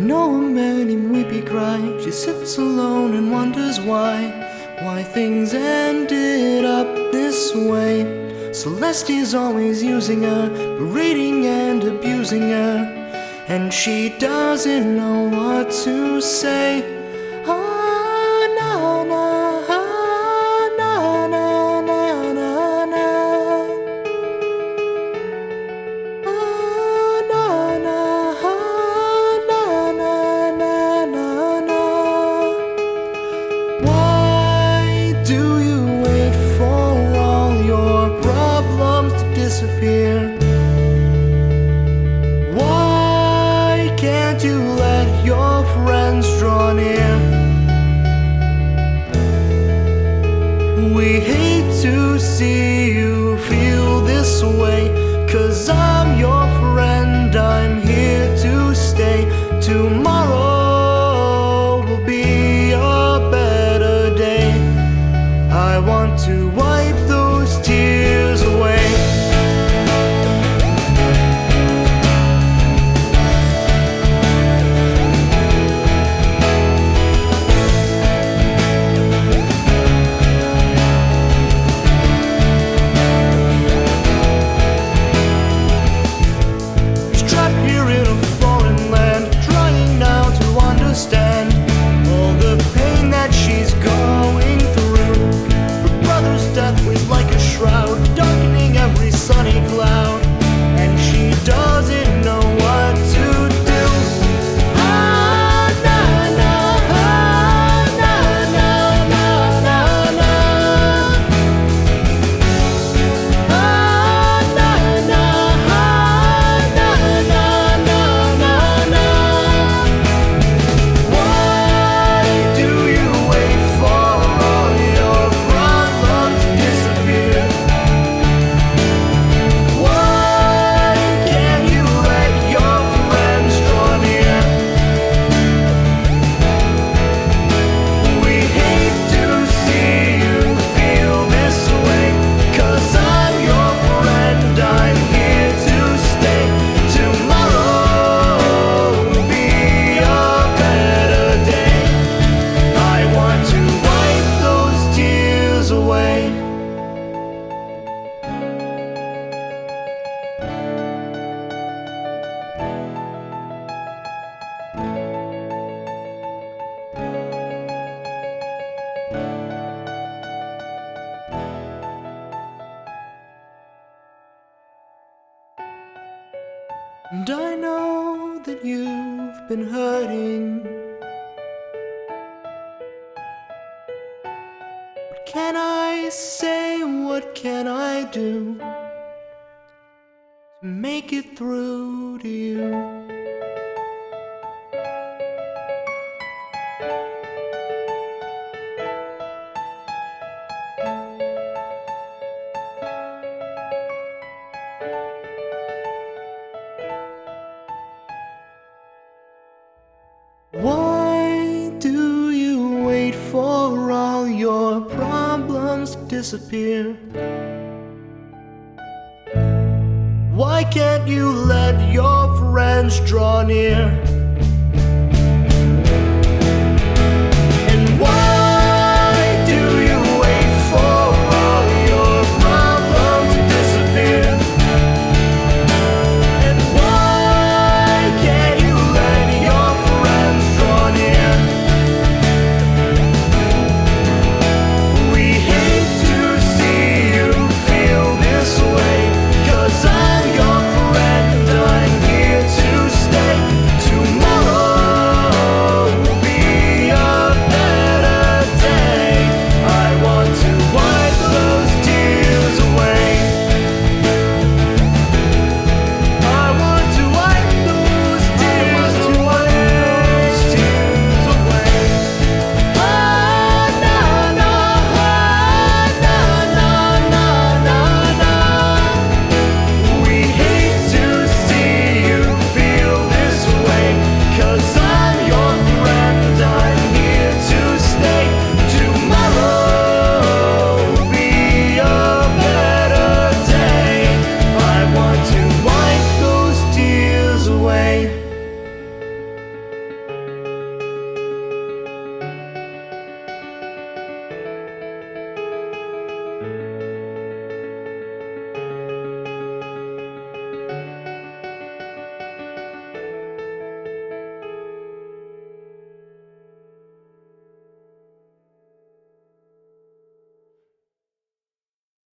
know a man named Weepy Cry. She sits alone and wonders why things ended up this way. Celeste's always using her, berating and abusing her, and she doesn't know what to say. Ah, na na, ah, na na na na na. Ah, na na, ah, na na na na na. Why do you wait for all your problems to disappear? Why can't you let your friends draw near? We hate to see you feel this way, 'cause I'm your friend, I'm here to stay. Tomorrow will be a better day. I want to wipe those tears away. And I know that you've been hurting. What can I say? What can I do to make it through to you? Why do you wait for all your problems to disappear? Why can't you let your friends draw near?